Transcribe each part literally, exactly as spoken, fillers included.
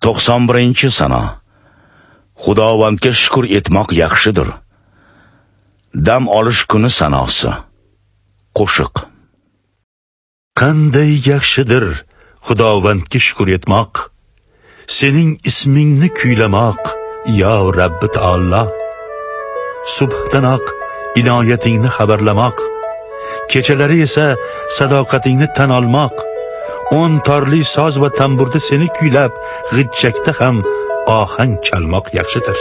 to'qson birinchi sana. Xudovandga shukr etmoq yaxshidir. Dam olish kuni sanosi. Qo'shiq. Qanday yaxshidir Xudovandga shukr etmoq, sening ismingni kuylamoq, yo Rabbi Taolo. Subhdanoq inoyatingni xabarlamoq, kechalari esa sadoqatingni tan olmoq, o'n torli soz va tamburda seni kuylab, g'ijjakda ham ohang chalmoq yaxshidir.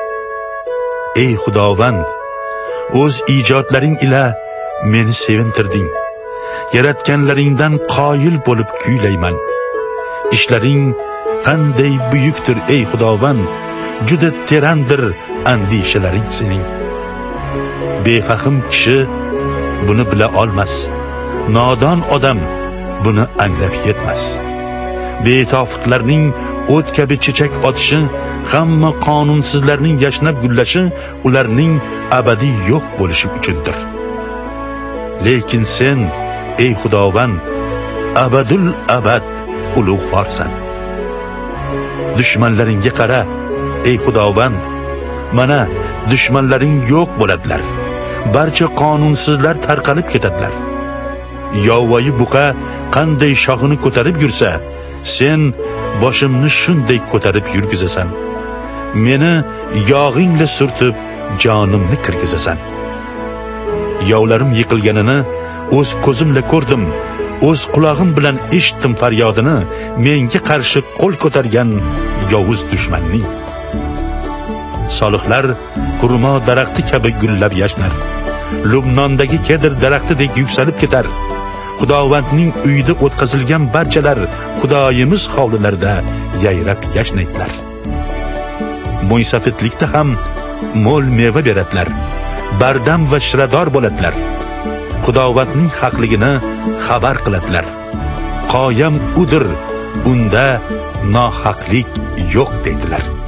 Ey Xudovand, o'z ijodlaring ila meni sevintirding. Yaratganlaringdan qoyil bo'lib kuylayman. Ishlaring qanday buyukdir ey Xudovand, juda terandir andishalaring sening. Befahm kishi buni bila olmas, nodon odam buni anglab yetmas. Betofitlarning o't kabi chechak otishi, hamma qonunsizlarning yashnab gullashi ularning abadiy yo'q bo'lishi uchundir. Lekin sen ey Xudovand, abadul abad ulug'vorsan. Dushmanlaringga qara ey Xudovand, mana dushmanlaring yo'q bo'ladilar. Barcha qonunsizlar tarqalib ketadilar. Yovvoyi buqa qanday shoxini ko'tarib yursa, sen boshimni shunday ko'tarib yurgizasan. Meni yog'ingla surtib jonimni kirgizasan. Yovlarim yiqilganini o'z ko'zimla ko'rdim, o'z quloqim bilan eshitdim faryodini, menga qarshi qo'l ko'targan yovuz dushmanning. Solihlar xurmo daraxti kabi gullab yashnar, Lubnondagi kedr daraxtidek yuksalib ketar. Xudovandning uyida o'tkazilgan barchalar Xudoyimiz hovlilarida yayrab yashnaydilar. Mo'ysafidlikda ham mo'l meva beradilar, bardam va shirador bo'ladilar. Xudovandning haqligini xabar qiladilar. Qoyam udir, unda nohaqlik yo'q deydilar.